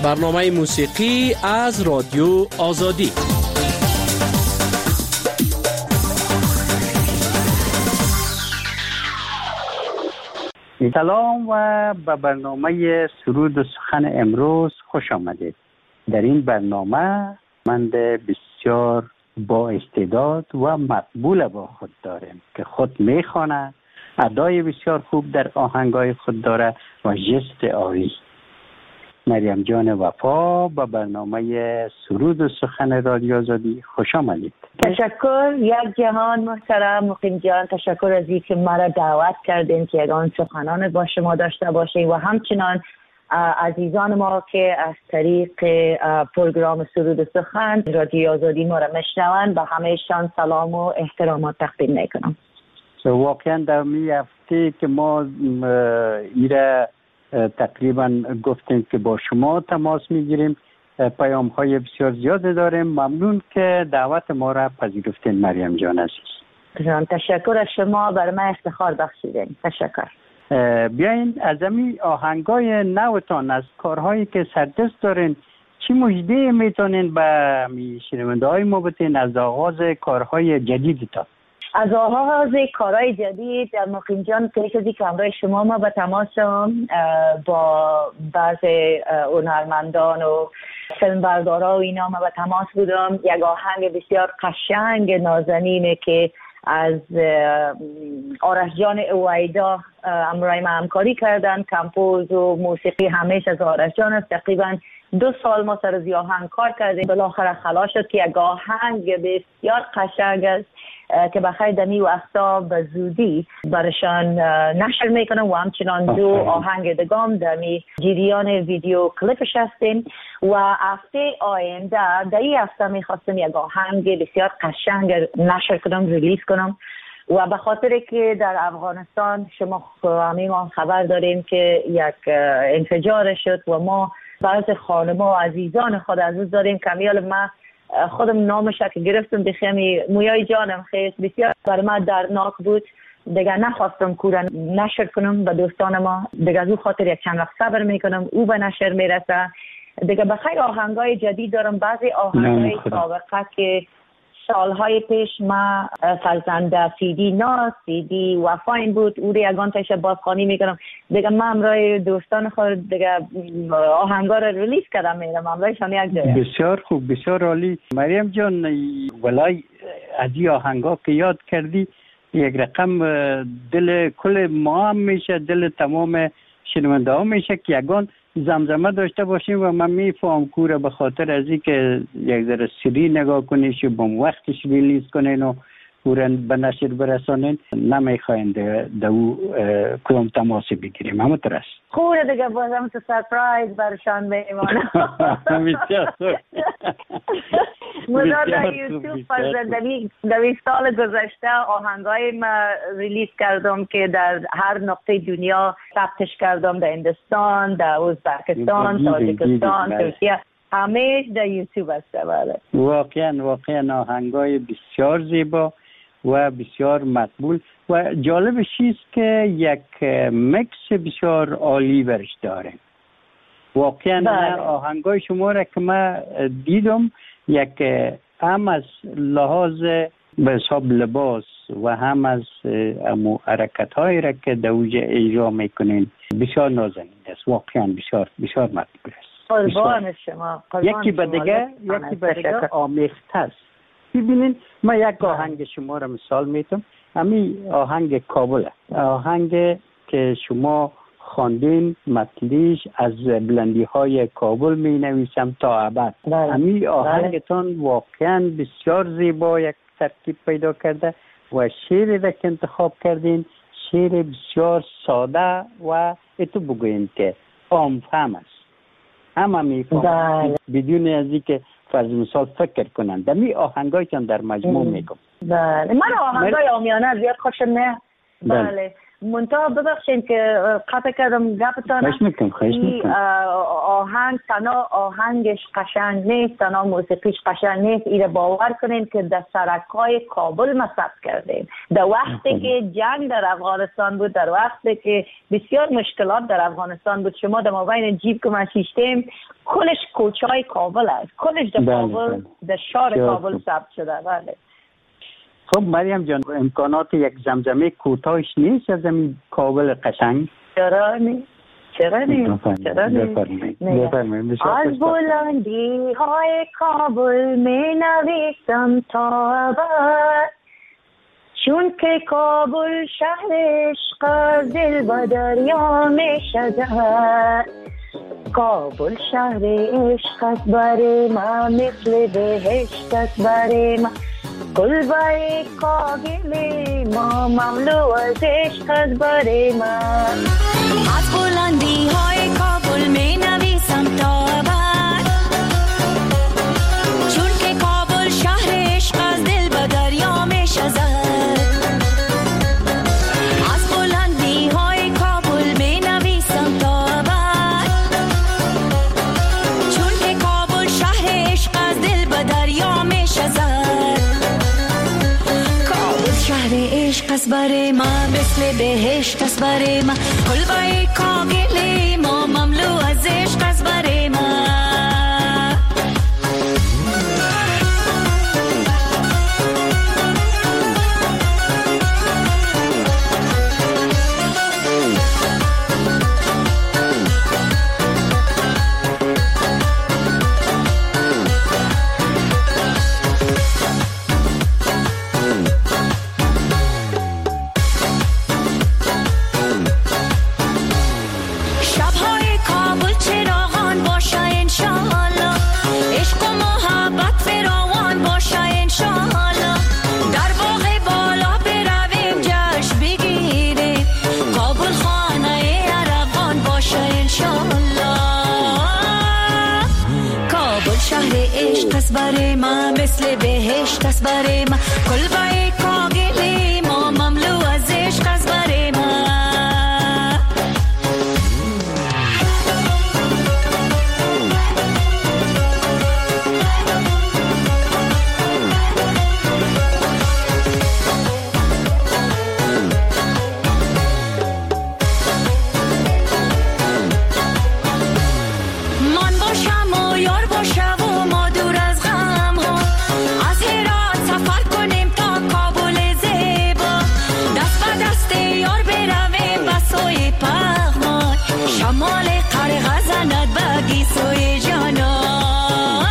برنامه موسیقی از رادیو آزادی. سلام و به برنامه سرود و سخن امروز خوش آمدید. در این برنامه من بسیار با استعداد و مقبول با خود دارم که خود میخوانه، ادای بسیار خوب در آهنگای خود داره و ژست عالی. مریم جان وفا به برنامه سرود و سخن رادیو آزادی خوش آمدید. تشکر یک جهان محترم مقیم جان، تشکر از اینکه مرا دعوت کردین که یگان سخنان با شما داشته باشیم و همچنان عزیزان ما که از طریق پروگرام سرود و سخن رادیو آزادی ما را میشنوند به همهشان سلام و احترامات تقدیم میکنم. واقعا در می هفته که ما ایره تقریبا گفتیم که با شما تماس میگیریم، پیام های بسیار زیاد داریم. ممنون که دعوت ما را پذیرفتین مریم جان عزیز. تشکر از شما، برای من افتخار بخشیدین. تشکر. بیاین از این آهنگای نوتان، از کارهایی که سردست دارین، چی مژده میتونین به شنونده های ما بتین از آغاز کارهای جدیدتان؟ از آغاز کارهای جدید در مقیم جان پیش که همراه شما ما به تماسم با بعضی هنرمندان و فیلمبردارا و اینا ما به تماس بودم. یک آهنگ بسیار قشنگ نازنینه که از آرش جان اویدا همراه ما همکاری کردن. کمپوز و موسیقی همیشه از آرش جان است. تقریبا 2 سال ما سر از آهنگ کار کردیم. بالاخره خلاص شد که یک آهنگ بسیار قشنگ است که بخیر دمی و اختا به زودی برشان نشر میکنم و همچنان 2 آهنگ دگام دمی جریان ویدیو کلیپش هستیم و هفته آینده در این هفته میخواستم یک آهنگ بسیار قشنگ نشر کنم، ریلیز کنم و به خاطر که در افغانستان شما همه ما خبر داریم که یک انفجار شد و ما بعض خانما و عزیزان خود عزیز داریم. کمیال ما خودم نامش که گرفتم بخیمی مویای جانم خیلی بسیار بر من دردناک بود. دیگه نخواستم کورن نشر کنم به دوستان ما، دیگه از او خاطر یک چند وقت صبر میکنم او به نشر میرسه. دیگه بخیر آهنگای جدید دارم، بعضی آهنگای سابقه که سالهای پیش ما فرزند سیدی ناز سیدی وفاین بود او رو یگان تایش بازخوانی میکنم. دیگه من همراه دوستان خود دیگه آهنگا رو ریلیز کردم میرم همراهشان یک جای. بسیار خوب، بسیار عالی. مریم جان ولای از این آهنگا که یاد کردی یک رقم دل کل ما هم میشه، دل تمام شنونده ها میشه که یگان زمزمه داشته باشیم و من میفهم کوره به خاطر از این که یک ذره سری نگاه کنیش و با وقتش ریلیز کنین و کورن به نشر برسانین، نمیخواین در او کدام تماسی بگیریم. همونطور است خوره دیگه، بازم تو سرپرایز برشان میمانم. بسیار خوب. مدار در یوتیوب در سال گذشته آهنگای ما ریلیز کردم که در هر نقطه دنیا ثبتش کردم، در هندوستان، در ازبکستان، تاجیکستان، ترکیه، همه در یوتیوب است. واقعا آهنگای بسیار زیبا و بسیار مقبول و جالبش چیست که یک مکس بسیار عالی برش داره. واقعا آهنگای شما را که من دیدم یک هم از لحاظ به حساب لباس و هم از حرکت هایی را که در اوج اجرا میکنین بسیار نازنین است. واقعا بسیار مقبول است. قربان شما. یکی به دیگه آمیخته است. ببینین من یک آهنگ شما را مثال میتونم، همین آهنگ کابل، آهنگ که شما خواندین مطلعش از بلندی های کابل می نویسم تا ابد. همین آهنگتان واقعا بسیار زیبا یک ترکیب پیدا کرده و شعری را که انتخاب کردین شعر بسیار ساده و اتو بگوین که عام فهم است، همه میفهم بدون از اینکه فرض مثال فکر کنند. دمی آهنگایتان در مجموع میگم. بله من آهنگای عامیانه زیاد خوشم نه. بله منتها ببخشین که قطع کردم گپتان. آهنگ تنها آهنگش قشنگ نیست، تنها موسیقیش قشنگ نیست. ایره باور کنین که در سرکای کابل ما ثبت کردیم. در وقتی که جنگ در افغانستان بود، در وقتی که بسیار مشکلات در افغانستان بود، شما در مابین جیب که ما شیشتیم کلش کوچای کابل است، کلش در کابل در شهر کابل ثبت شده. بله. خب مریم جان، امکانات یک زمزمه کوتاهش نیست از این کابل قشنگ؟ چرا نیست؟ از بلندی های کابل می نویسم تا ابد، چون که کابل شهر عشق دل و دریا می شود. کابل شهر عشق است بر ما، مثل بهشت است بر ما. کلبه کاغل ما مملو از عشق است بر ما. از بلندی های کابل می نویسم تا ابد، چون که کابل شهر عشق از دل به دریا می شود. از بلندی های کابل می نویسم تا ابد، چون که کابل شهر عشق از دل به دریا می شود. عشق است بر ما، مثل بهشت است بر ما. کلبه کاغل ما مملو از عشق است بر ما. بر ما مثل بهشت است بر ما. کلبه کاغل ما مملو از عشق است بر ما. من باشم و یار باشم و ما دور از غم ها، از هرات سفر کنیم تا کابل زیبا. دست به دست یار برویم به سوی پغمان، شمال قرق زند به گیسوی جانان.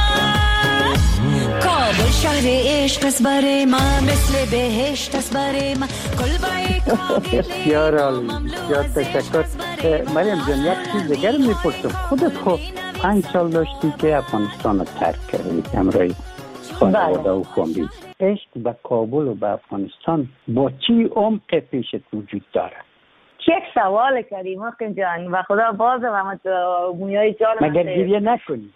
کابل شهر عشق است بر ما، مثل بهشت است بر ما. کلبه بسیار عالی، بسیار تشکر. مریم جان، یک چیز دیگر میپرسم، خودت خب 5 سال داشتی که افغانستان رو ترک کردی همراه خانواده و فامیل. عشق به کابل و به افغانستان با چی عمق پیشت وجود داره؟ یک سوال کردی محکم جان و خدا بازم همه مویای جان مگر گریه نکنی؟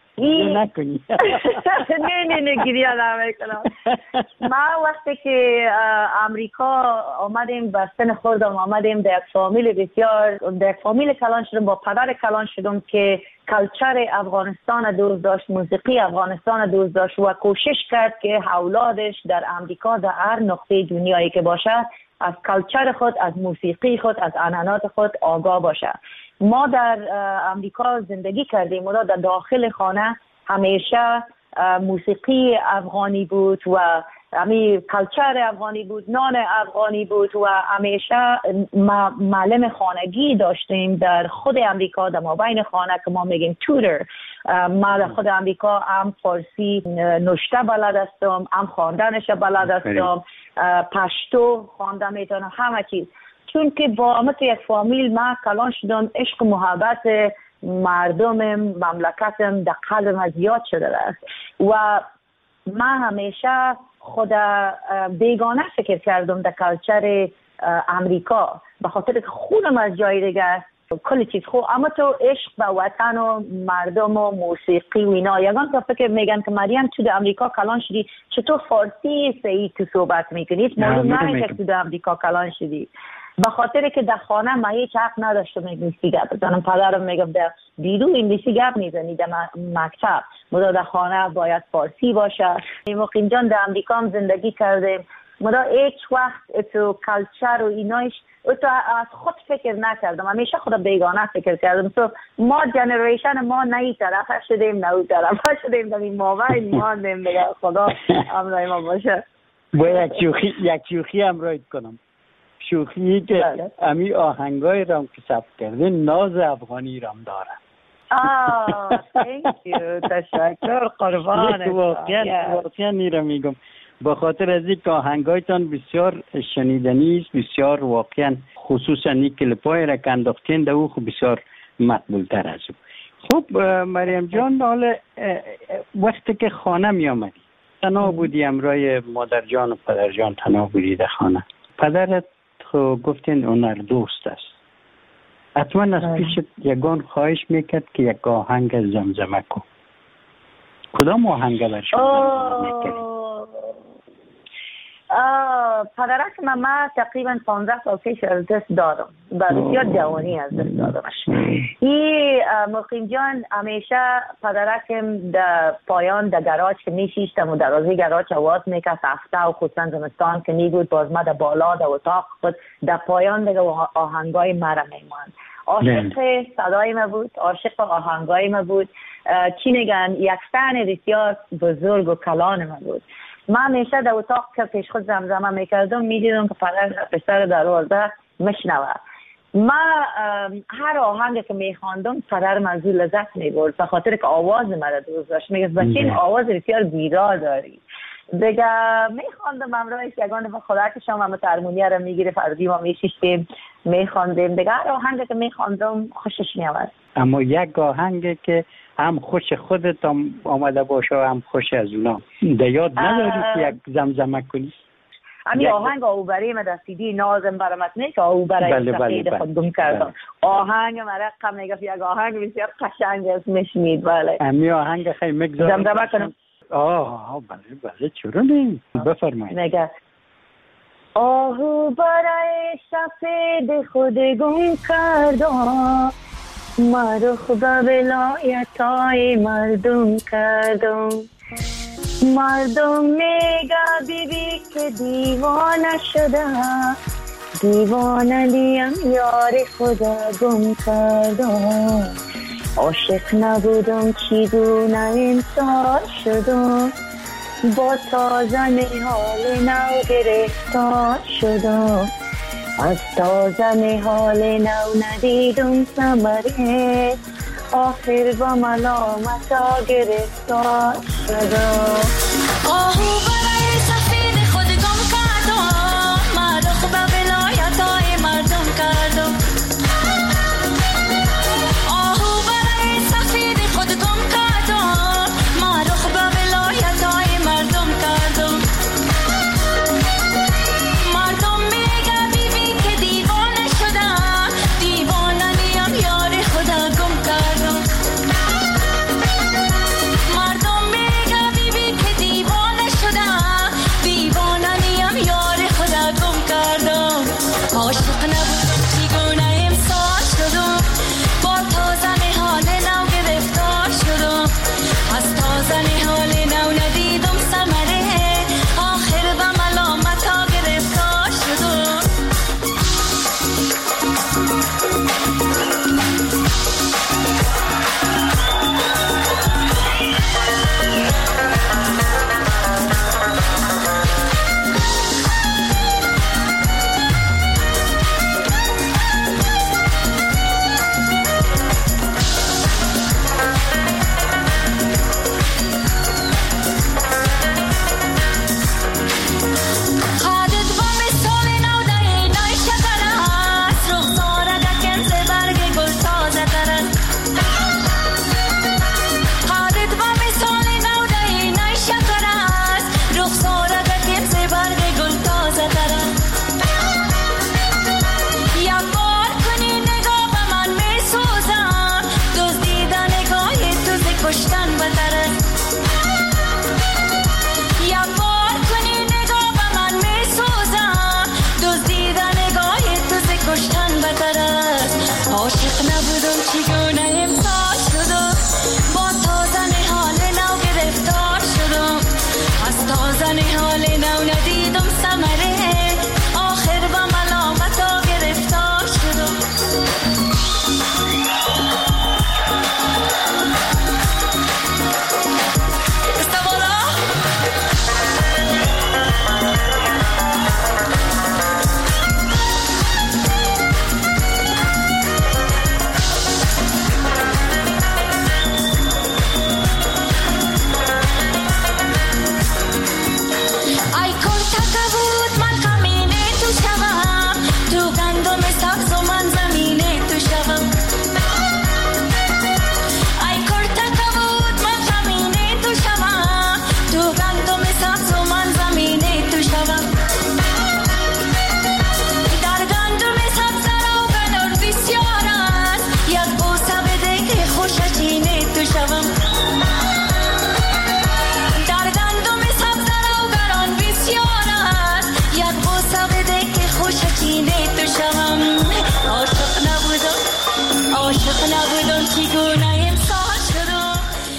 نه گریه نمیکنم. ما وقتی که امریکا آمدیم به سن خودم، آمدیم در یک فامیل بسیار، در یک فامیل کلان شدم، با پدر کلان شدم که کلچر افغانستان دوست داشت، موسیقی افغانستان دوست داشت و کوشش کرد که اولادش در امریکا در هر نقطه دنیایی که باشه از کلچر خود، از موسیقی خود، از عنعنات خود آگاه باشه. ما در امریکا زندگی کردیم و در داخل خانه همیشه موسیقی افغانی بود و همین کلچر افغانی بود، نان افغانی بود و همیشه معلم خانگی داشتیم در خود امریکا، در مابین خانه که ما میگیم توتر. ما در خود امریکا هم فارسی نوشته بلد هستم، هم خواندنش بلد هستم، پشتو خوانده میتونم، همه چیز. چون که با مثل یک فامیل ما کلان شدم، عشق و محبت مردم مملکتم در قلبم از یاد شده است و من همیشه خود بیگانه فکر کردم در کلچر امریکا، به خاطر که خودم از جای دیگه است کلی چیز خوب، اما تو عشق به وطن و مردم و موسیقی و اینا. یگان تا فکر میگن که مریم تو در امریکا کلان شدی، چطور فارسی صحیح تو صحبت میکنی؟ معلوم نه که تو در امریکا کلان شدی. به خاطر که در خانه ما هیچ حق نداشتم انگلیسی گپ بزنم. پدرم میگم در بیرون انگلیسی گپ میزنی، در مکتب ما در خانه باید فارسی باشه. مقیم جان در امریکا هم زندگی کردیم، ما هیچ وقت تو کلچر و اینایش تو از خود فکر نکردم، همیشه خود بیگانه فکر کردم. تو ما جنریشن ما نه این طرف شدیم نه اون طرف شدیم، در این مابین ماندیم دیگه. خدا امرای ما باشه. با یک شوخی همراهت کنم، شوخی که امی آهنگای رام که ثبت کرده ناز افغانی رام داره. thank you، تشکر قربانت. واقعا نیرم میگم با خاطر از این که آهنگایتان بسیار شنیدنی است، بسیار واقعا خصوصا این کلیپای را که انداختین در او خب بسیار مقبول تر از او. خب مریم جان، حالا وقتی که خانه می آمدی تنها بودی همراه مادر جان و پدر جان، تنها بودی در خانه، پدرت خب گفتین هنر دوست است، حتما از پیشت یگان خواهش میکرد که یک آهنگ زمزمه کن. کدام آهنگ بر شما زمزمه میکردی؟ پدرک ما تقریبا 15 سال پیش از دست دادم، بسیار جوانی از دست دادمش. این مقیم جان همیشه پدرکم در پایان در گراج که میشیشتم و در رازی گراج آواز میکرد هفته و خصوصا زمستان که میبود باز ما در بالا در اتاق خود در پایان دیگه آهنگای مرا میماند. عاشق صدای ما بود، عاشق آهنگای ما بود. چی نگن یک فن بسیار بزرگ و کلان ما بود. من همیشه در اتاق که پیش خود زمزمه میکردم میدیدم که پسر دروازه مشنوه. من هر آهنگ که میخواندم پدرم از او لذت میبرد به خاطر که آواز مرا دوست داشت. میگه بچه این آواز بسیار زیبا داری. دیگه میخواندم امروز یگانه به خدا که شما هارمونیه رو میگیره فردی ما میشیشتیم میخواندیم. دیگه هر آهنگ که میخواندم خوشش میامد. اما یک آهنگ که هم خوش خودت آمده باشه و هم خوش از اونا در یاد نداری که یک زمزمه کنی؟ همین آهنگ آوبری من در سیدی نازم برامت نه که آوبری سفید خود گم کردم. آهنگ مرقم نگفت یک آهنگ بسیار قشنگ است میشنید. بله همین آهنگ خیلی مگذارم زمزمه کنم. بله چرا نیم بفرمایید. نگه آهو برای سفید خود گم کردم، مرخ به ولایتای مردم کردم. مردم میگه بیبی که دیوانه شده، دیوانه دیم یار خدا گم کردم. عاشق نبودم چیگونه انسان شدم، با تازه حال نو گرفتار شدم. از تازه حال نو ندیدم ثمره، آخر با ملامتا گرفتار شدم. آهو برای سفید خود گم کردم، مرخ به ولایتای مردم کردم. آهو برای سفید خود گم کردم، مرخ به ولایتای مردم کردم. مردم میگه بیبی که دیوانه شده، دیوانه نیم یار خدا گم کردم. مردم میگه بیبی که دیوانه شده،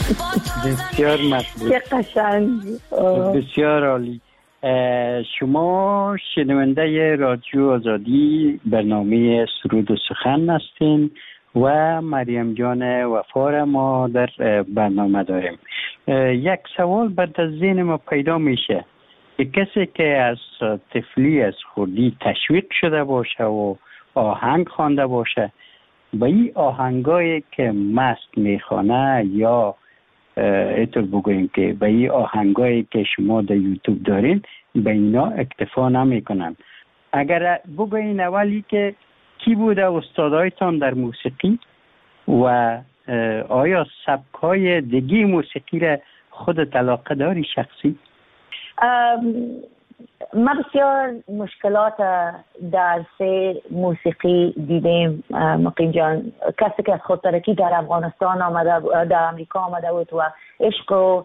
بسیار مطلوب. چه قشنگ. بسیار عالی. شما شنونده رادیو آزادی برنامه سرود و سخن هستین و مریم جان وفا ما در برنامه داریم. یک سوال بعد از ذهن ما پیدا میشه که کسی که از طفلی از خردی تشویق شده باشه و آهنگ خوانده باشه، به این آهنگایی که مست میخوانه یا اینطور بگوییم که به این آهنگایی که شما در یوتیوب دارین به اینا اکتفا نمیکنن. اگر بگوین اولی که کی بوده استادایتان در موسیقی و آیا سبکای دیگه موسیقی را خودت علاقه داری شخصی؟ ما بسیار مشکلات در موسیقی دیدیم مقیم جان. کسی که از خودترکی در افغانستان آمده، در امریکا آمده بود و عشق و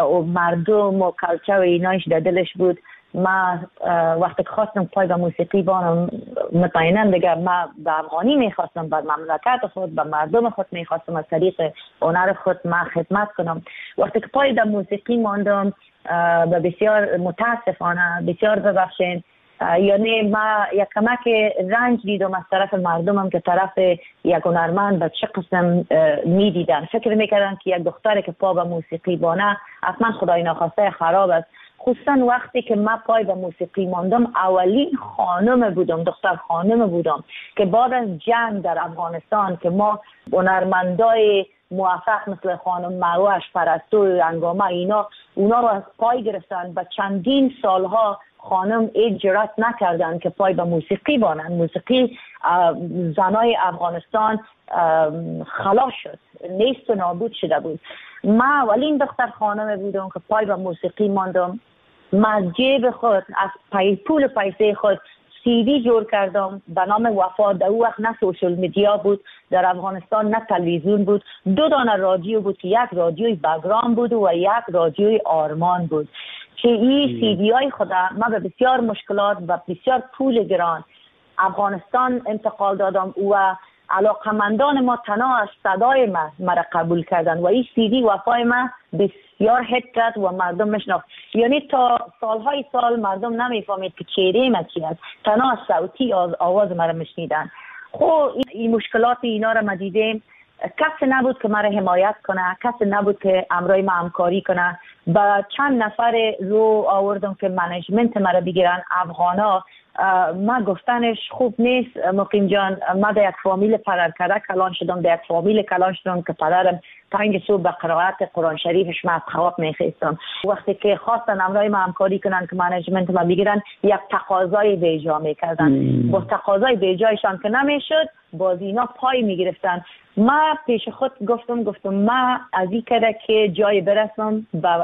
مردم و کلچر و اینایش در دلش بود. ما وقتی که خواستم پای به موسیقی بانم، مطمئنا دیگه ما به افغانی میخواستم، به مملکت خود، به مردم خود میخواستم از طریق هنر خود ما خدمت کنم. وقتی که پای در موسیقی ماندم و بسیار متاسفانه، بسیار ببخشین، یعنی ما یک کمک رنج دیدم از طرف مردمم که طرف یک هنرمند به چه قسم میدیدن. فکر میکردن که یک دختری که پا به موسیقی بانه حتما خدای ناخواسته خراب است. خصوصا وقتی که من پای به موسیقی ماندم، اولین خانم بودم، دختر خانم بودم که بعد از جنگ در افغانستان که ما هنرمندای موفق مثل خانم مروش، پرستو، انگامه، اونا رو از پای گرفتن. با چندین سالها خانم جرأت نکردن که پای به موسیقی بانن. موسیقی زنای افغانستان خلاص شد، نیست و نابود شده بود. ما اولین دختر خانم بودم که پای به موسیقی ماندم. من از جیب خود، از پول پیسه خود CD جور کردم به نام وفا. در اون وقت نه سوشل میدیا بود در افغانستان، نه تلویزیون بود. 2 دانه رادیو بود که یک رادیوی بگرام بود و یک رادیوی آرمان بود که این CD های خود ما به بسیار مشکلات و بسیار پول گران افغانستان انتقال دادم و علاقمندان ما تنها از صدای مرا قبول کردن و این CD وفای ما بسیار هیت کرد و مردم مشناخت. یعنی تا سالهای سال مردم نمیفهمید که چهره ما چی است، تنها از صوتی آواز مرا میشنیدن. خب این مشکلات اینا را ما دیدیم. کسی نبود که مرا حمایت کنه، کسی نبود که امرای ما همکاری کنه. با چند نفر رو آوردم که منیجمنت مرا بگیرن، افغانا. ما گفتنش خوب نیست مقیم جان. ما در یک فامیل پدرکده کلان شدم، در یک فامیل کلان شدم که پدرم 5 صبح به قرائت قرآن شریفش ما از خواب میخیستم. وقتی که خواستن امرای ما همکاری کنن که منیجمنت ما بگیرن، یک تقاضای بیجا میکردن. با تقاضای بیجایشان که نمیشد، باز اینا پای میگرفتن. ما پیش خود گفتم ما از این کده که جای برسم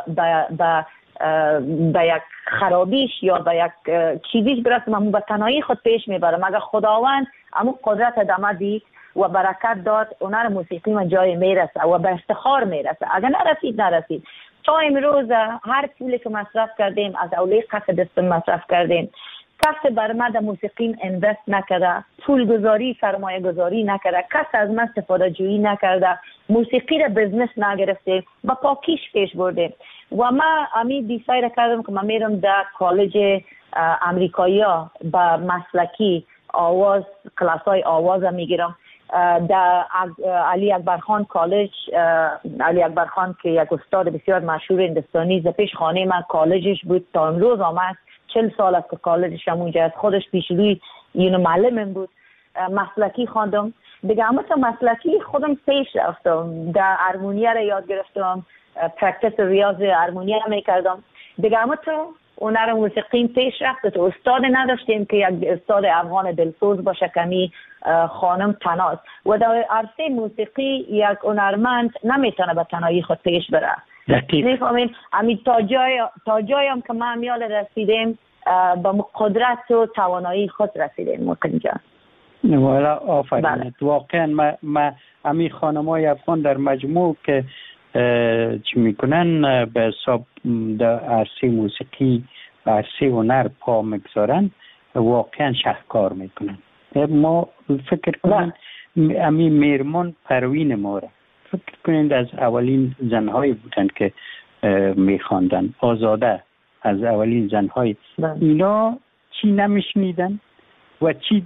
به یک خرابیش یا به یک چیزیش برسم، اما به تنهایی خود پیش میبرم. اگر خداوند امو قدرت دم دید و برکت داد، هنر موسیقی من جای میرسه و به افتخار میرسه. اگر نرسید تا امروز هر پولی که مصرف کردیم از اولی قصد دست مصرف کردیم. کسی بر ما در موسیقی اینوست نکرده، پول گذاری، سرمایه گذاری نکرده، کسی از ما استفاده جویی نکرده، موسیقی را بزنس نگرفته، با پاکیش پیش برده. و ما امید دیساید کردم که من میرم در کالج امریکایی ها با مسلکی آواز، کلاسای آواز میگیرم. در علی اکبر خان کالج، علی اکبر خان که یک استاد بسیار مشهور هندوستانی، ز پیش خانه من کالجش بود تا امروز آمد. 40 سال است که کالجش همونجا است. خودش پیش روی معلمم بود. مسلکی خواندم دیگه. اما تا مسلکی خودم پیش رفتم، در هارمونیا را یاد گرفتم، پرکتیس ریاض هارمونیا میکردم دیگه. اما تا هنر موسیقی پیش رفت، تو استاد نداشتیم که یک استاد افغان دلسوز باشه کمی خانم تناست. و در عرصه موسیقی یک هنرمند نمیتونه به تنهایی خود پیش بره. میفهمین؟ همین تا جایم که ما امیال رسیدیم به قدرت و توانایی خود رسیدیم مقیم جان. والا آفرین. واقعا ما همین خانمای افغان در مجموع که چی میکنن به حساب در عرصه موسیقی و عرصه هنر پا میگذارن، واقعا شهکار میکنن. ما فکر کنن همین میرمان پروین ما را فکر کنید از اولین زنهایی بودند که میخواندن. آزاده از اولین زنهای. اینا چی نمیشنیدن و چی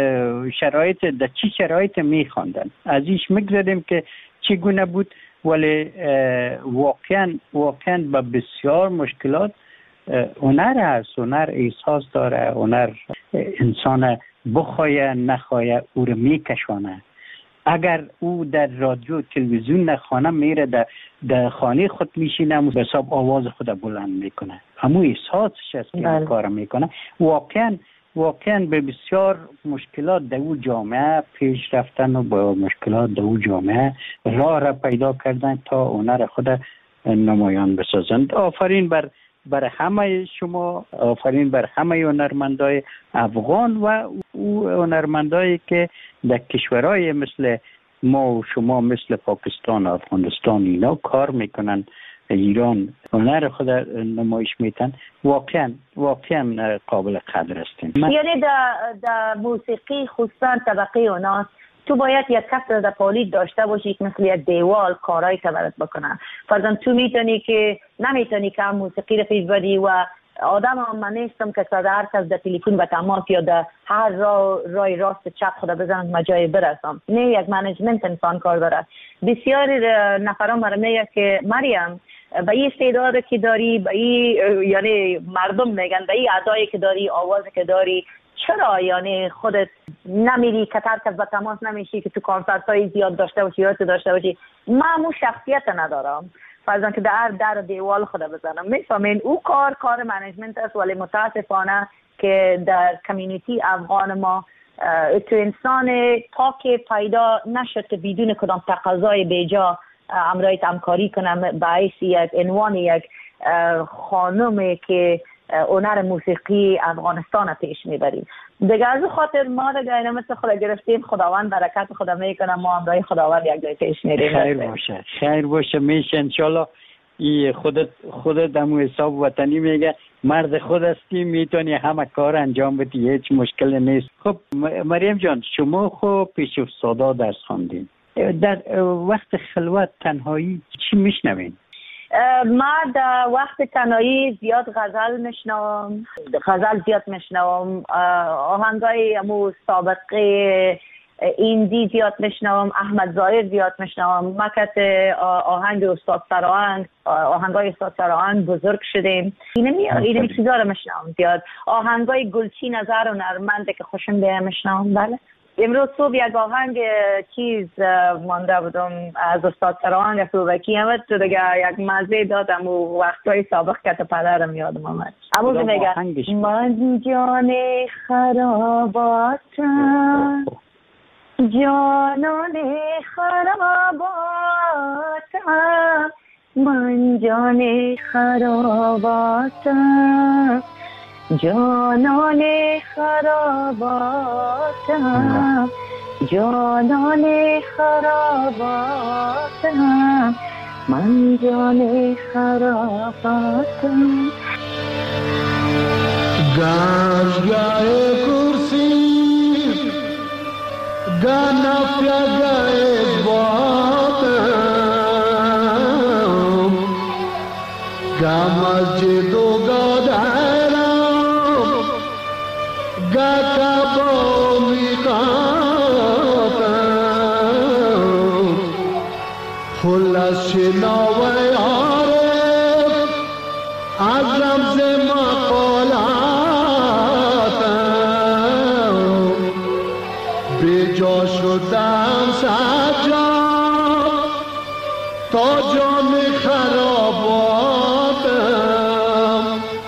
شرایط میخواندن. از ایش میگذاریم که چگونه بود، ولی واقعا با بسیار مشکلات. هنر هست، هنر احساس داره، هنر انسان بخواه نخواه او رو میکشانه. اگر او در رادیو تلویزیون نخوانه میره در خانه خود میشینه و حساب آواز خود بلند میکنه. همو احساسش است که این کار میکنه. واقعا به بسیار مشکلات در او جامعه پیش رفتن و با مشکلات در او جامعه راه را پیدا کردن تا هنر خود نمایان بسازند. آفرین بر همه شما، آفرین بر همه هنرمندای افغان و او هنرمندایی که در کشورهای مثل ما و شما، مثل پاکستان، افغانستان، اینا کار میکنن، ایران هنر خود نمایش میتن. واقعا قابل قدر هستیم. یعنی در موسیقی خصوصا طبقه اوناست، تو باید یک کس را در پالیت داشته باشی که مثل یک دیوال کارهای که برات بکنن. فرضاً تو نمیتونی که هم موسیقی رو پیش بری و آدم هم من نیستم که صد هر کس در تلفن به تماس یا در هر رای راست چپ خدا بزنم مجای برسم. نه، یک منیجمنت انسان کار داره. بسیاری نفران مرا میگه که مریم به این استعداد که داری، به این یعنی مردم میگن به این ادایی که داری، آوازی که داری، چرا یعنی خودت نمیری که هر کس به تماس نمیشی که تو کنسرت های زیاد داشته باشی یا داشته باشی؟ من مو شخصیت ندارم فرضاً که در دیوال خود بزنم. میفهمین او کار منیجمنت است، ولی متاسفانه که در کمیونیتی افغان ما تو انسان تا که پیدا نشد که بدون کدام تقاضای بیجا امرایت همکاری کنم به حیث یک عنوان یک خانمی که هنر موسیقی افغانستان پیش میبریم. دیگه از خاطر ما دیگه اینا مثل خدا گرفتیم، خداوند برکت خدا میکنه، ما همراه خداوند یک جای پیش میریم. خیر باشه میشه انشالله. خودت همون حساب وطنی میگه مرد خود هستی، میتونی همه کار انجام بدی، هیچ مشکل نیست. خب مریم جان، شما خب پیش افتادا درس خواندین، در وقت خلوت تنهایی چی میشنوین؟ من در وقت تنهایی زیاد غزل میشنوم، آهنگای امو سابقه ایندی زیاد میشنوم، احمد ظاهر زیاد میشنوم. مکت آهنگ استاد سراهنگ، آهنگای استاد سراهنگ بزرگ شدیم. اینمی چیزا رو میشنوم زیاد. آهنگای گلچی نظر و نرمنده که خوشم بیه میشنوم. بله. امروز صبح یک آهنگ مانده بودم از استاد سراهنگ سلوکی همه تو دیگه یک مزه دادم و وقتای سابق که پدرم یادم آمد. امروز میگه من جان خراباتم، جانان خراباتم، من جان خراباتم، جانان خراباتم، جانان خراباتم، من جان خراباتم. گاجگاه کرسی گانا پیاگاه باتم، گا مسجد و گا دهرام، گا کبامی خاتم، خلاص شناوه عارف از رمز مقالاتم، به جا شدم سجاد تا جان خراباتم،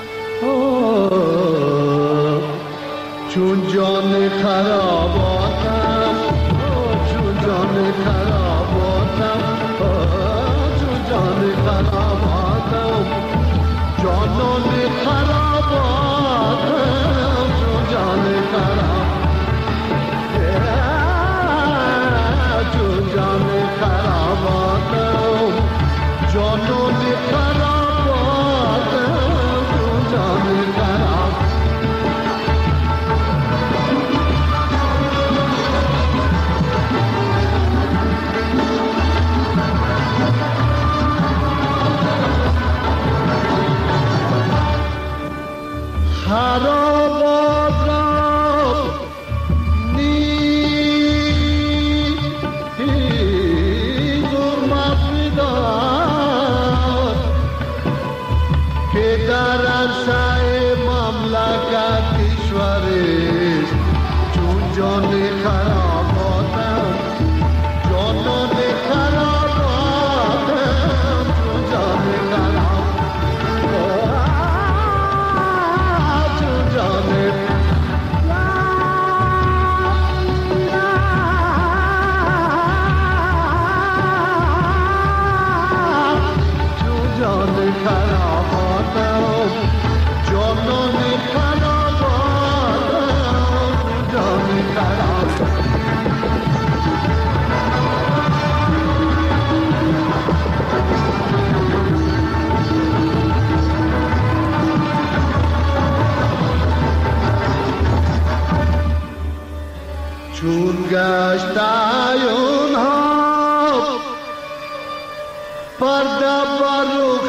چون جان خراباتم، چون جان خراباتم، چون جان خراباتم، جانان خراباتم، چون جان خراباتم، چون جان خراباتم، جانان خراباتم، چون جان خراباتم. خرابات را نیز حرمت می‌داد که در عرصه مملکت کشوریست چون جان خراباتم جانان خراباتم چون جان خراباتم چون جان خراباتم جانان خراباتم جان خراباتم چون گشت اونها پرده بر رخ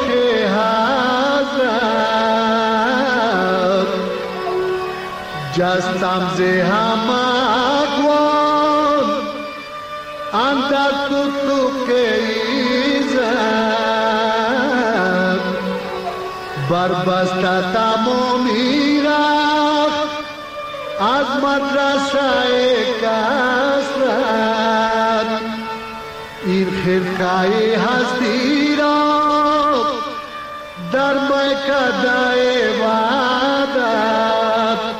حضرت جستم ز همه اقوام اندر تتق ایزد بربسته تمامی رفت از مدرسه کسرت این خرقه هستی را در میکده وحدت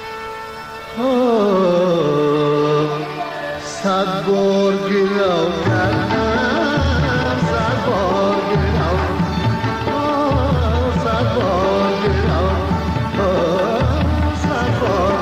صد بار گرو کردم صد بار گرو صد بار گرو صد بار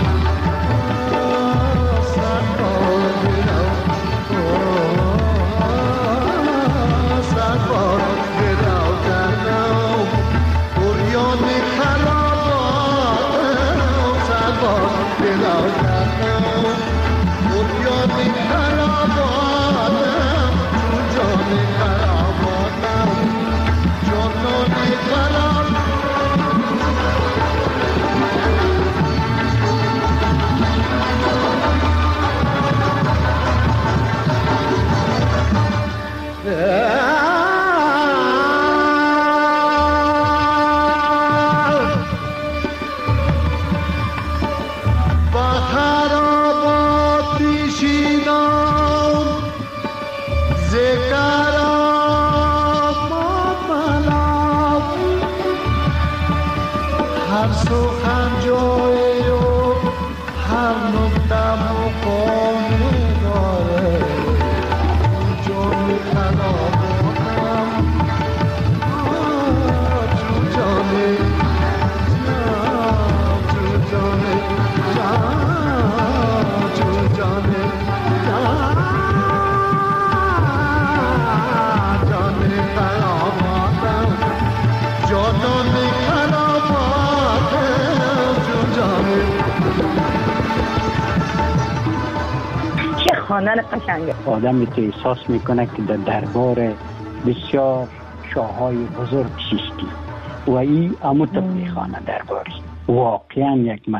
خواندن قشنگه. آدم تو احساس میکنه که در دربار بسیار شاههای بزرگ شیشتی و این اموت میخوانه درباری واقعا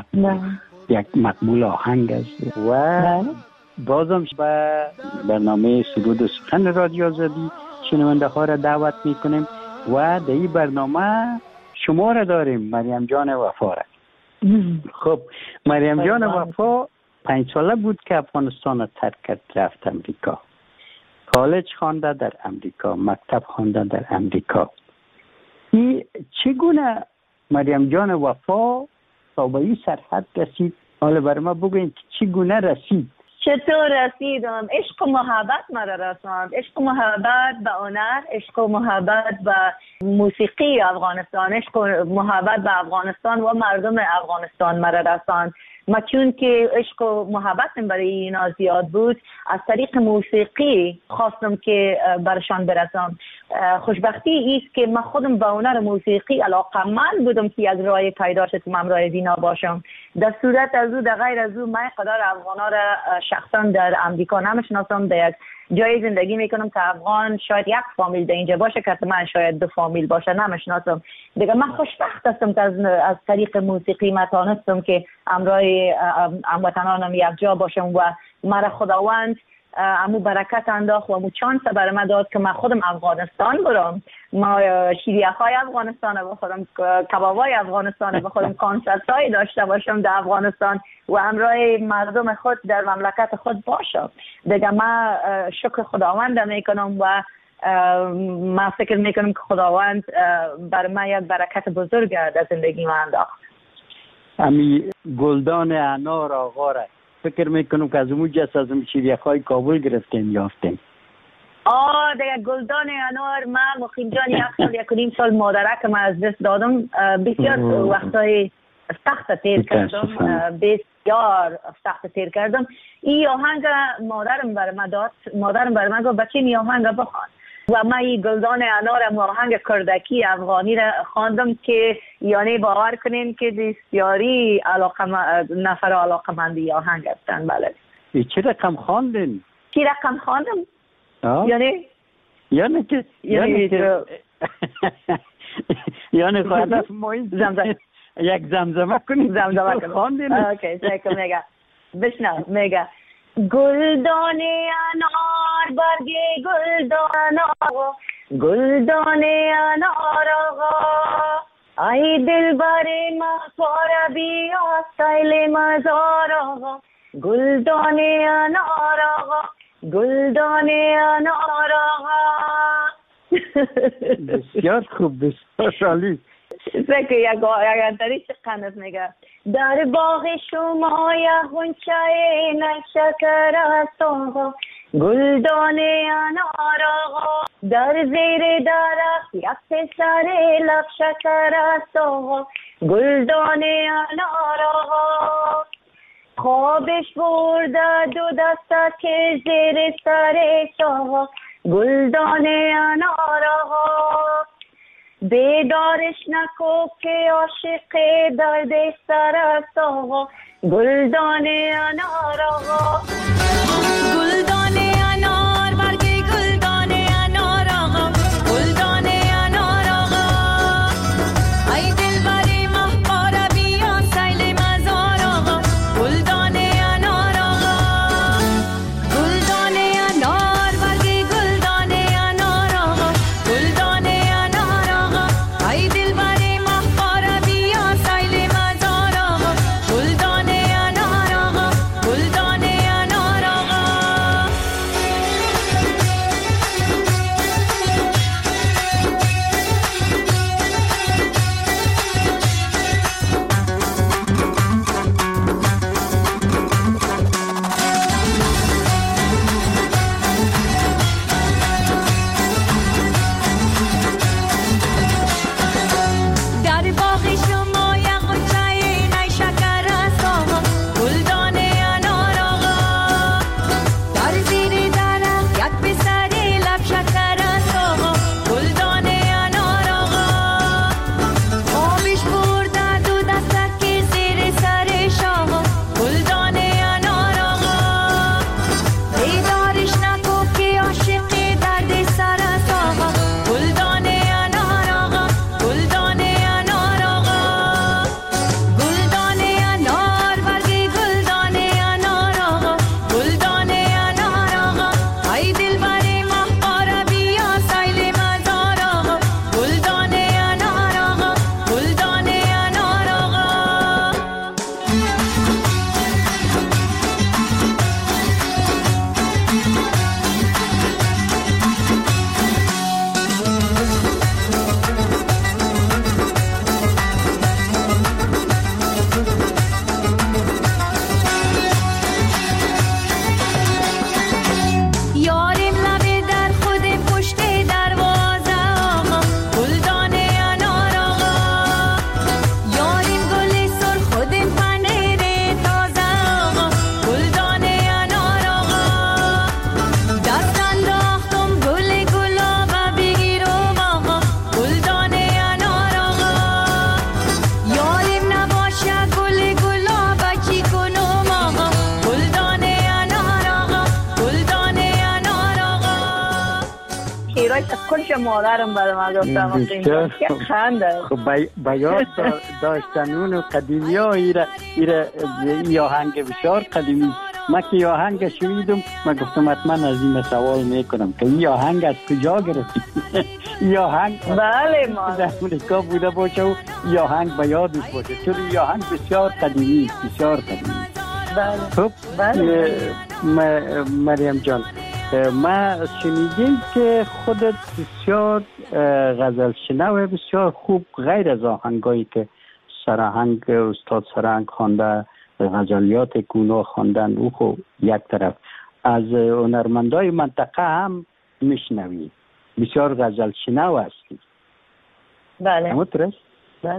یک مقبول آهنگ است و بازم به برنامه سرود و سخن رادیو آزادی شنونده ها را دعوت میکنیم و در این برنامه شما را داریم مریم جان وفا را. خب مریم جان وفا 5 ساله بود که افغانستان را ترک کرد رفت امریکا. کالج خوانده در امریکا، مکتب خوانده در امریکا. این چگونه مریم جان وفا تا به این سرحد رسید؟ حالا برای ما بگوین که چگونه رسید؟ چطور رسیدم؟ عشق و محبت مرا رساند. عشق و محبت به هنر، عشق و محبت به موسیقی افغانستان، عشق و محبت به افغانستان و مردم افغانستان مرا رساند. ما چون که عشق و محبتم برای اینا زیاد بود، از طریق موسیقی خواستم که برشان برسم. خوشبختی است که من خودم به هنر موسیقی علاقه‌مند بودم که یک راه پیدا شد که من راه دینا باشم. در صورت از او در غیر از او من قدر افغانا را شخصا در امریکا نمیشناسم. در یک جای زندگی میکنم که افغان شاید یک فامیل در اینجا باشه که من شاید 2 فامیل باشه نمیشناسم. دیگه من خوشبخت هستم که از طریق موسیقی من تانستم که همراه هموطنانم یک جا باشم و مرا خداوند امو برکت انداخت و امو چانس برای من داد که من خودم افغانستان برم. ما شیریخ‌های افغانستان بخورم، کبابای افغانستان بخورم، کنسرت‌های داشته باشم در افغانستان و همراه مردم خود در مملکت خود باشم. دیگه من شکر خداوند میکنم و من فکر میکنم که خداوند برای من یک برکت بزرگ در زندگی من انداخت. امی گلدان انار آقا را فکر میکنم که از اون جس از اون شیریخ‌های کابل گرفتیم یافتیم. دیگه گلدان انار من مقیم جان 1 سال 1.5 سال مادرک من از دست دادم. بسیار وقتای سخت تیر کردم، بسیار سخت تیر کردم. این آهنگ مادرم بر من داد. مادرم بر من گفت بچه این آهنگ بخوان و من این گلدان انار آهنگ کردکی افغانی را خواندم که یعنی باور کنین که بسیاری نفر علاقمندی آهنگ هستن. بله. چه رقم خواندین؟ چه رقم خواندم؟ یعنی که یعنی خواهد ما این یک زمزمه کنیم. زمزمه کنیم. خواندین؟ اوکی چکم میگه بشنو. میگه گلدان انار برگ گلدان آقا، گلدان انار آقا، ای دلبر مهپاره بیا سیل مزار آقا، گلدان انار آقا، گلدان انار آقا. بسیار خوب، بسیار عالی. فکر یک انتری چه قنات میگه در باغ شما یک غنچه نشکر است آقا، گلدان انار آقا، در زیر درخت یک پسر لب شکر است آقا، گلدان انار آقا، خوابش برده 2 دسته که زیر سرش آقا، گلدان انار آقا، بیدارش نکو که عاشق درد سر است آقا، گلدان انار آقا، گلدان انار برگ گلدان انار آقا، گلدان انار آقا، ای دلبر مهپاره بیا سیل مزار آقا، گلدان انار آقا، گلدان انار برگ گلدان انار آقا، گلدان انار آقا، ای دلبر مهپاره بیا سیل مزار آقا، گلدان انار آقا، گلدان انار آقا. کارهای کلش مادرم برای من گفتم که خنده. خب بیاد داشتن اونو قدیمی ها ای آهنگ بسیار قدیمی. من که آهنگ شنیدم من گفتم حتما از این سوال میکنم که این آهنگ از کجا گرفتی؟ این آهنگ بله ما در امریکا بوده باشه و این آهنگ به یادش باشه، چون این آهنگ بسیار قدیمی بسیار قدیمی. بله. خب مریم جان، ما شنیدیم که خودت بسیار غزل شنو بسیار خوب، غیر از آهنگایی که سرآهنگ استاد سرآهنگ خوانده، غزلیات گونو خواندن، او خب یک طرف، از هنرمندای منطقه هم میشنوی، بسیار غزل شنو هستی. بله. همونطور است؟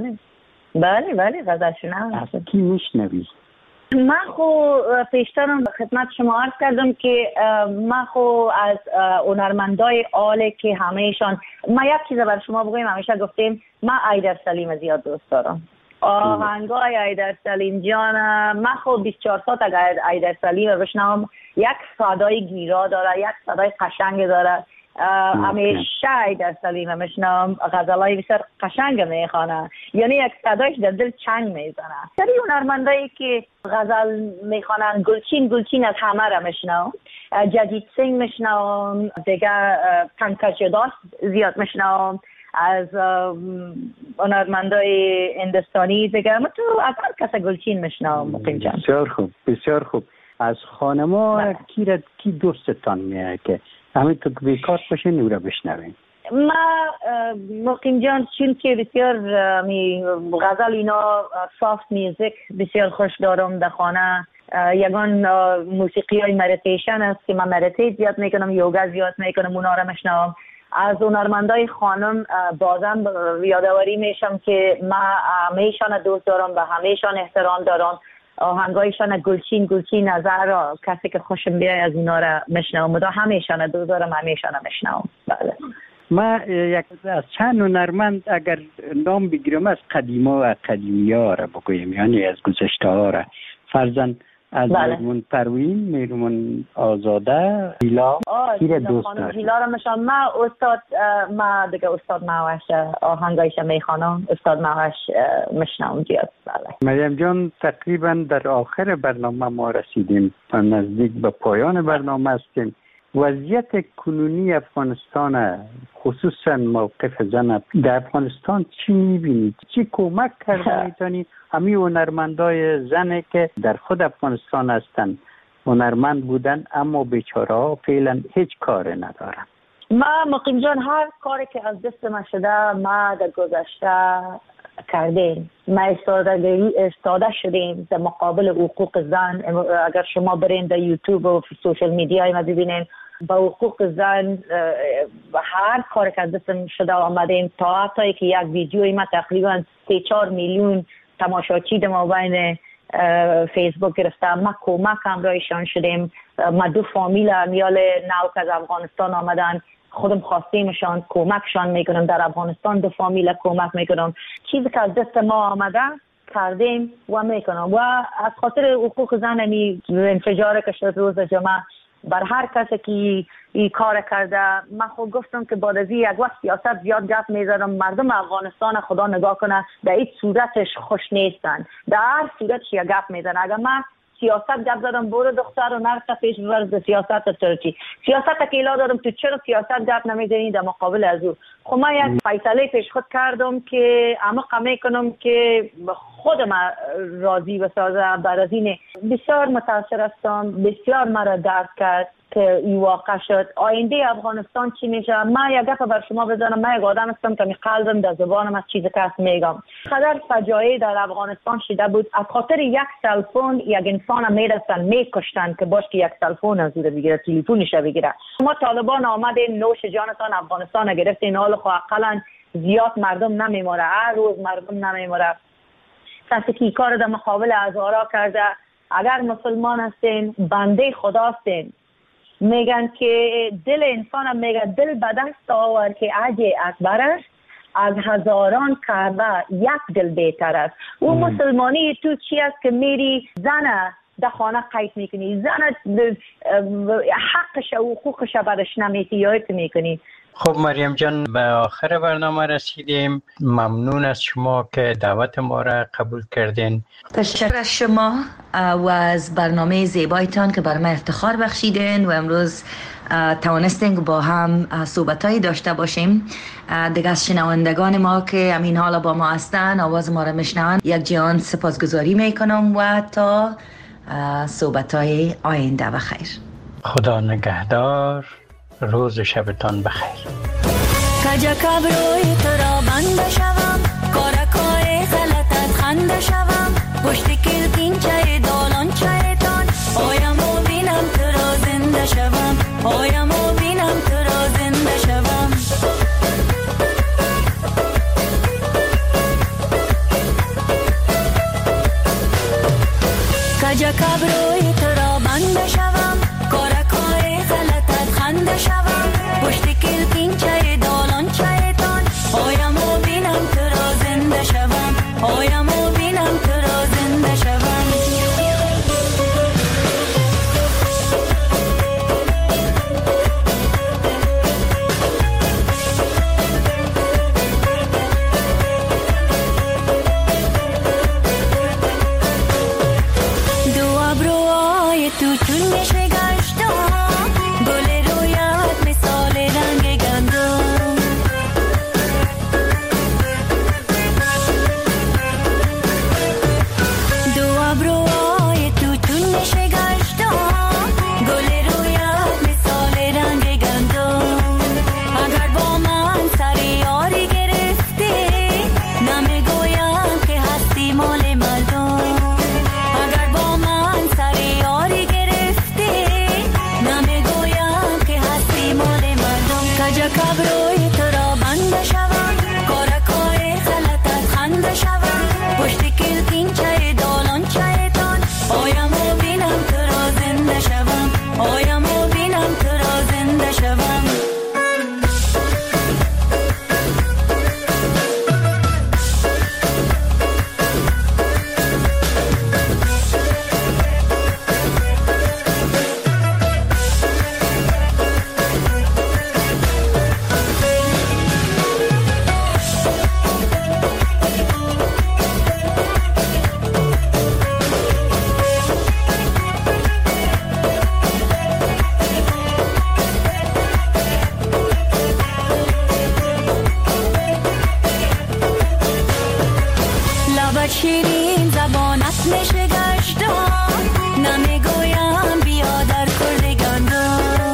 بله غزل شنو. از کی میشنوی؟ من خو پیشترم خدمت شما عرض کردم که من خو از هنرمندای آله که همهشان، من یک چیز بر شما بگویم، همیشه گفتیم من ایدر سلیم زیاد دوست دارم. آهنگای ایدر سلیم جان، من خو 24 ساعت اگر ایدر سلیم بشنوم، یک صدای گیرا داره، یک صدای قشنگ داره. همیشه ایدر سلیم میشنم، غزلای بسیار قشنگ میخوانه، یعنی یک صدایش در دل چنگ میزنه. سری هنرمندایی که غزل میخوانن، گلچین از همه را میشنم، جدید سنگ میشنم، دیگه پنکج داست زیاد میشنم، از هنرمندای هندوستانی دیگه من تو از هر کس گلچین میشنم. مقیم جان بسیار خوب. از خانما کی دوستتان میاد که همینطور که بیکار باشه او را بشنویم؟ ما مقیم جان چون که بسیار غزل اینا سافت میوزیک بسیار خوش دارم در خانه. یگان موسیقی های مدیتیشن است که من مدیتیت زیاد میکنم، یوگا زیاد میکنم، اونا را میشنوم. از هنرمندای خانم بازم یادآوری میشم که من همیشان دوست دارم و همیشان احترام دارم. آهنگایشان گلچین نظر کسی که خوشم بیای از اینا را میشنوم و همیشان دوست دارم، همیشان میشنوم. بله. ما یک از چند هنرمند اگر نام بگیرم از قدیما و قدیمی‌ها را بگویم، یعنی از گذشته ها را، فرضاً از میرمون پروین، میرمون آزاده، هیلا، کی دوست داری؟ هیلا را میشنوم. ما دیگه استاد معوش آهنگایش میخوانم، استاد معوش میشنوم زیاد. بله. مریم جان، تقریبا در آخر برنامه ما رسیدیم، نزدیک به پایان برنامه هستیم. وضعیت کنونی افغانستان، خصوصا موقف زن در افغانستان چی میبینید؟ چی کمک کرده میتونی همین هنرمندای زنه که در خود افغانستان هستن، هنرمند بودن اما بیچاره ها فعلا هیچ کار ندارن؟ ما مقیم جان هر کاری که از دست ما شده ما در گذشته کردیم. ما استاده شدیم در مقابل حقوق زن. اگر شما برین در یوتیوب و سوشل میدیا ما ببینین با حقوق زن هر کاری که از دست شده آمدیم، تا حتی که یک ویدیوی ما تقریبا 3-4 میلیون تماشاچی در مابین فیسبوک گرفته. ما کمک همراهشان شدیم. ما 2 فامیل میال نو که از افغانستان آمدن، خودم خواستیمشان کمکشان میکنم. در افغانستان 2 فامیل کمک میکنم. چیزی که از دست ما آمده کردیم و میکنم. و از خاطر حقوق زن انفجار که شد روز جمعه، بر هر کسی که این کار کرده، من خود گفتم که بعد از یک وقت سیاست زیاد گپ میزنم. مردم افغانستان خدا نگاه کنه، در این صورتش خوش نیستن، در هر صورتش یک گپ میزنه. اگر من سیاست گپ زدم، برو دختر و نرسه پیش ببرز سیاست ترکی، سیاست که ایلا دارم، تو چرا سیاست گپ نمیزنی در مقابل از او؟ خب من یک فیصله پیش خود کردم که عمق میکنم که خودم راضی بسازم. بعد از این بسیار متاثر هستم، بسیار مرا درد کرد که این واقع شد. آینده افغانستان چی میشه؟ من یک گپ بر شما بزنم، من یک آدم هستم که قلبم در زبانم از چیزی که هست میگم. قدر فجایع در افغانستان شده بود، از خاطر یک تلفن یک انسان میرسن میکشتن که باش که یک تلفن از او بگیره، تلفنش بگیره. شما طالبان آمدین نوش جانتان افغانستان گرفتین، حال خو اقلا زیاد مردم نمیموره، هر روز مردم نمیموره. کسی که کار در مقابل هزارا کرده، اگر مسلمان هستین بنده خدا هستین، میگن که دل انسان میگه دل به دست آور که عجی اکبر است، از هزاران کعبه یک دل بهتر است. او مسلمانی تو چی است که میری زن در خانه قید میکنی، زن حقش و حقوقش برش نمیتی یادت میکنی. خب مریم جان، به آخر برنامه رسیدیم. ممنون از شما که دعوت ما را قبول کردین. تشکر از شما و از برنامه زیبایتان که بر من افتخار بخشیدین و امروز توانستیم با هم صحبتایی داشته باشیم. دیگه از شنوندگان ما که همین حالا با ما هستن، آواز ما را میشنون، یک جهان سپاسگزاری میکنم و تا صحبتای آینده بخیر. خدا نگهدار. روز شبتان بخیر. کجا کبروی تو را بنده شوم، کارکای غلطت خنده شوم، پشت کلکین چای دالان چایتان، آیم و بینم تو را زنده شوم، آیم و بینم تو را زنده شوم. کجا کبروی تو را بنده شوم، کارکای غلطت خنده شوم، پشت کلکین چای دالان چایتان، آیم و بینم تو را زنده شوم، آیم و بینم تو را زنده شوم. دو ابروهای تو چون میشه گشتم، گل رویت مثال رنگ گندم. دو ابروهای تو چون میشه گشتم، گل رویت مثال رنگ گندم. اگر با من سر یاری گرفتی، نمیگویم که هستی مال مردم. اگر با من سر یاری گرفتی، نمیگویم که هستی مال مردم. کجا کبروی تو را بنده شوم، کارکای غلطت خنده شوم، پشت کلکین چای دالان چایتان، آیم و بینم تو را زنده شوم، آیم و بینم تو را زنده شوم. لبت شیرین زبانت میشه گشتم، نمیگویم بیا در کرد گندم.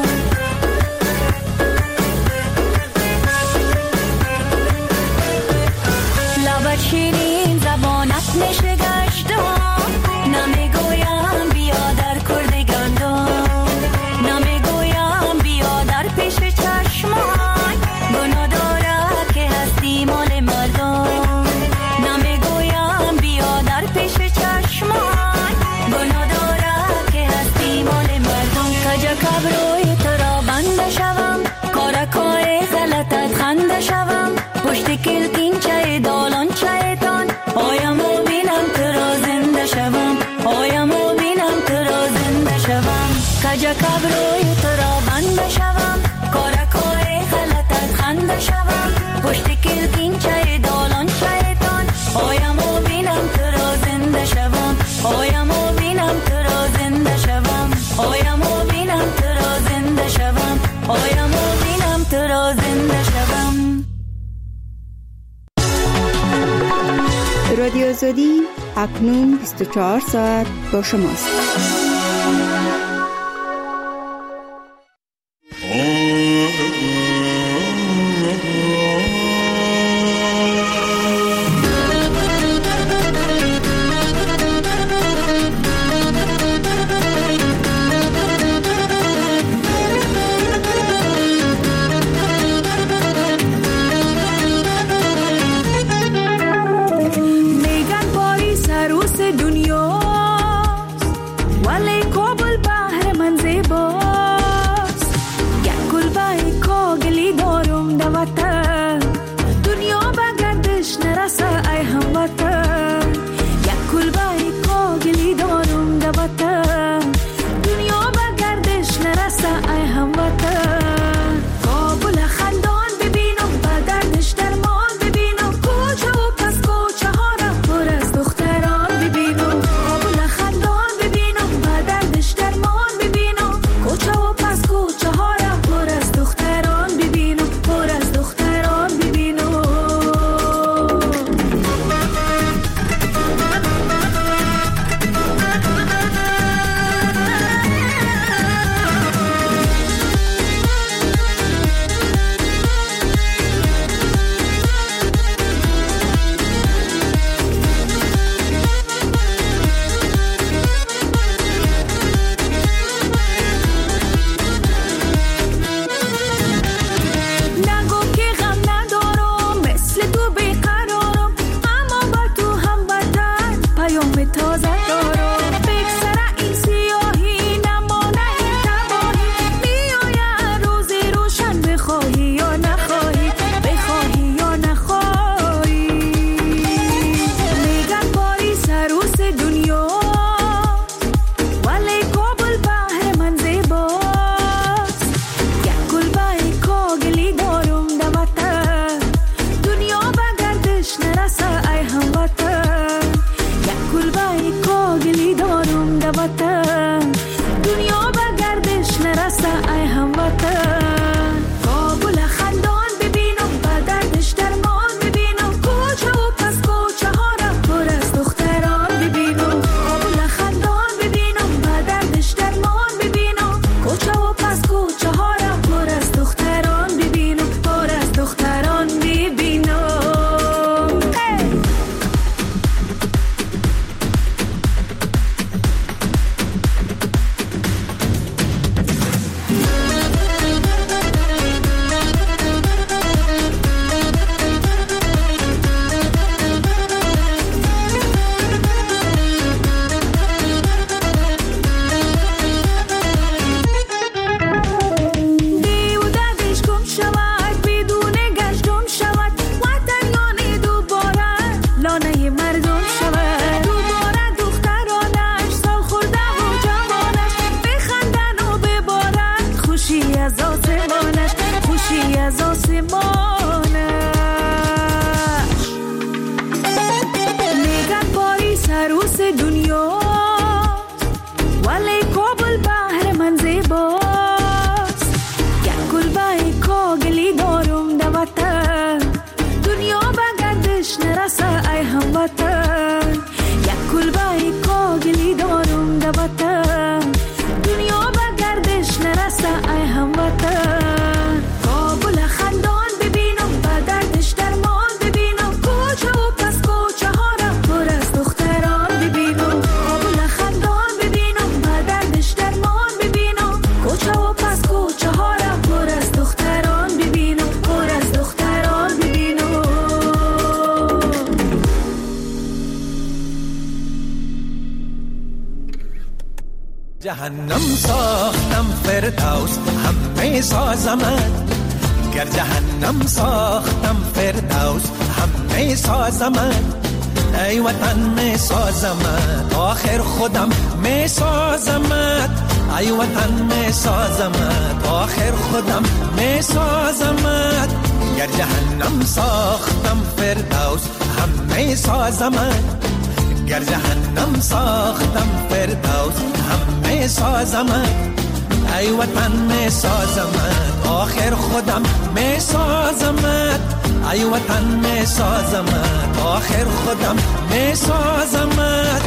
لبت شیرین زبانت میشه گشتم، نمیگویم بیا در کرد گندم. نمیگویم بیا در پیش چشمان، گناه داره که هستی مال مردم. نمیگویم بیا در پیش چشمان، گناه داره که هستی مال مردم. کجا کبروی تو را بنده شوم، کارکای غلطت خنده شوم، پشت کلکین چای دالان چایتان، آیم و بینم تو را زنده شوم، آیم و بینم تو را زنده شوم. کجا کبروی تو را بنده شوم، کارکای غلطت خنده شوم، پشت کلکین چای دالان چایتان، آیم و بینم تو را زنده شوم، آیم و بینم تو را زنده شوم، آیم و بینم تو را زنده شوم، آیم و بینم تو را زنده شوم. رادیو آزادی اکنون 24 ساعت با شماست. میگن پاریس عروس دنیاست، ولی کابل کاگلی دارم در وطن، دنیا به گردش نرسه ای هموطن. کابل خندان ببینم به دردش درمان ببینم، کوچه و پس کوچه ها را پر از دختران ببینم. کابل خندان ببینم به دردش درمان ببینم، کوچه و پس کوچه ها را پر از دختران ببینم، پر از دختران ببینم. جهنم ساختم فردوس همه سازمت، گر جهنم ساختم فردوس همه سازمت. ای وطن می سازمت آخر خودم می سازمت، ای وطن می سازمت آخر خودم می سازمت. گر جهنم ساختم فردوس همه سازمت، گر جهنم ساختم فردوس همه سازمت. ای وطن می سازمت آخر خودم می سازمت، ای وطن می سازمت آخر خودم می سازمت.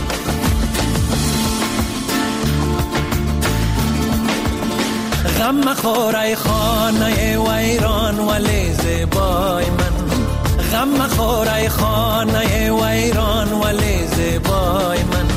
غم مخور ای خانه ویران ولی زیبای من، غم مخور ای خانه ویران ولی زیبای من.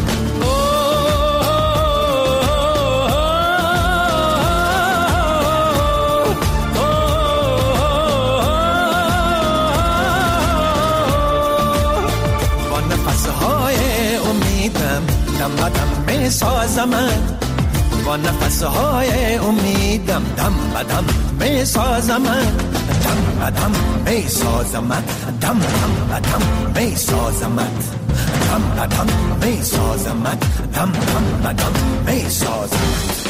با نفسهای امیدم دم به دم می سازمت، با نفسهای امیدم دم به دم می سازمت، دم به دم می سازمت، دم به دم می سازمت، دم به دم می سازمت، دم به دم می سازمت.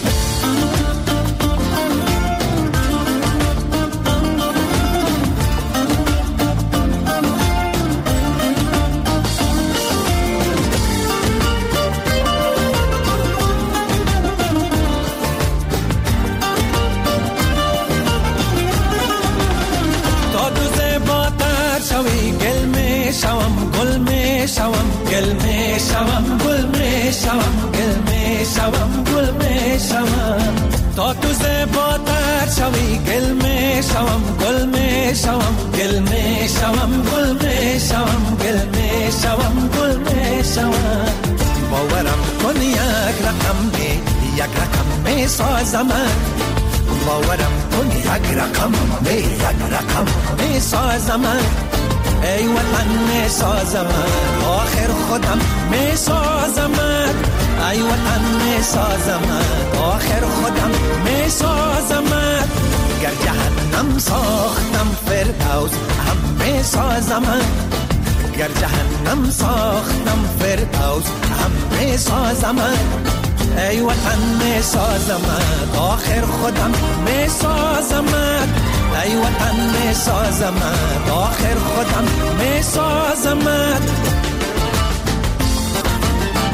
گل می شوم گل می شوم گل می شوم گل می شوم گل می شوم، تا تو زیباتر شوی گل می شوم گل می شوم گل می شوم گل می شوم گل می شوم گل می شوم. باورم کن یک رقم می سازمت، باورم کن یک رقم می سازمت. ای وطن می سازمت آخر خودم می سازمت، ای وطن می سازمت آخر خودم می سازمت. گر جهنم ساختم فردوس هم می سازمت، گر جهنم ساختم فردوس هم می سازمت. ای وطن می سازمت آخر خودم می سازمت، ای وطن می سازمت آخر خودم می سازمت.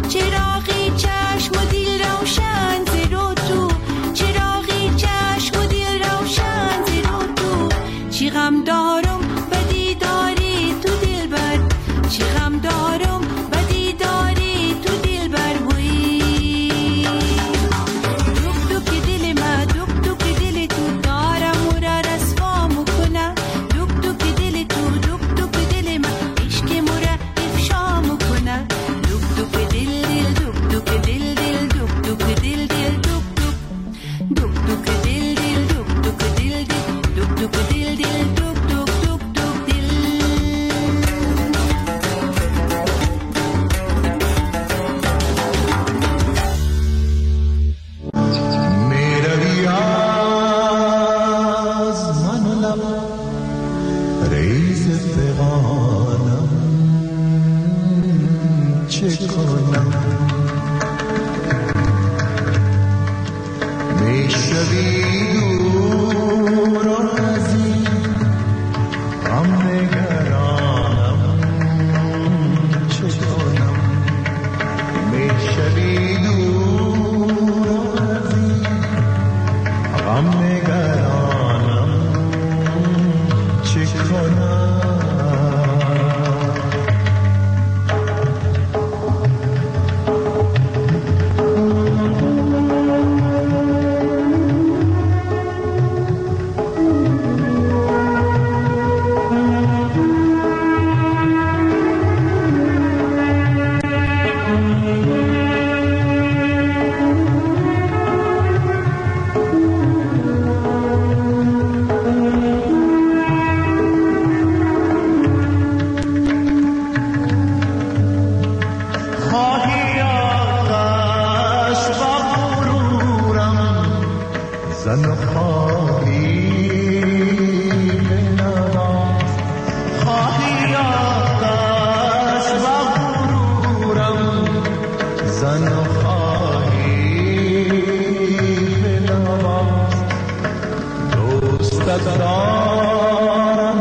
چراغی چشم و دل روشن زیرو تو، چراغی چشم و دل روشن زیرو تو. چی غم دارم بدی داری تو دل بر، چی غم دارم بدی داری تو دل بر وی. دوک دوک دل ما، دوک دوک دل تو دارم و را رسوا مکنه. دوک دوک دل تو، دوک دوک دل ما عشق مرا افشا مکنه. دوک دوک دل دل، دوک دوک دل دل، دوک دوک دل دل، دوک دوک دوک دوک دل دل، دوک دوک دل دل، دوک دوک دل دل، دوک دوک دوک دوک دل. میروی از من و لب ریز فغانم، چه کنم میشوی دور و نزدیک غم نگرانم، چه کنم میشوی دور و نزدیک غم نگرانم، چه کنم. خواهی آتش و غرورم زن و خواهی بنواز، خواهی آتش و غرورم زن و خواهی بنواز. دوستت دارم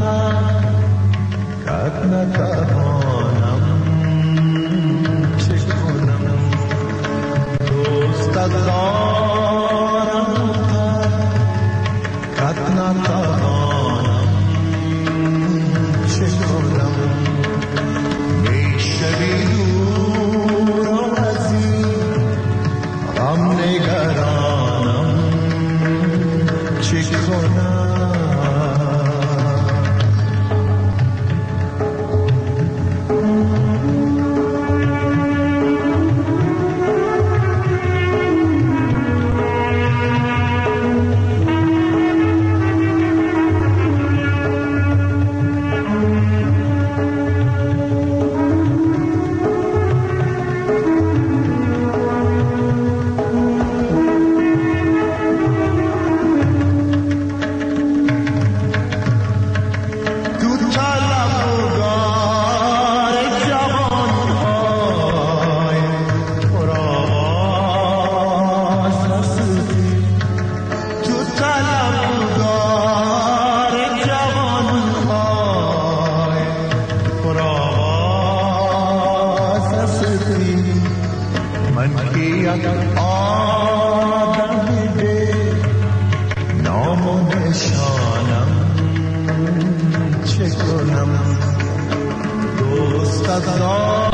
کت نتوانم، چه کنم. دوستت دارم کت نتوانم، چه کنم. میشوی دور و نزدیک غم نگرانم، چه کنم. آدم به نام و نشانم، چه کنم. دوستت دارم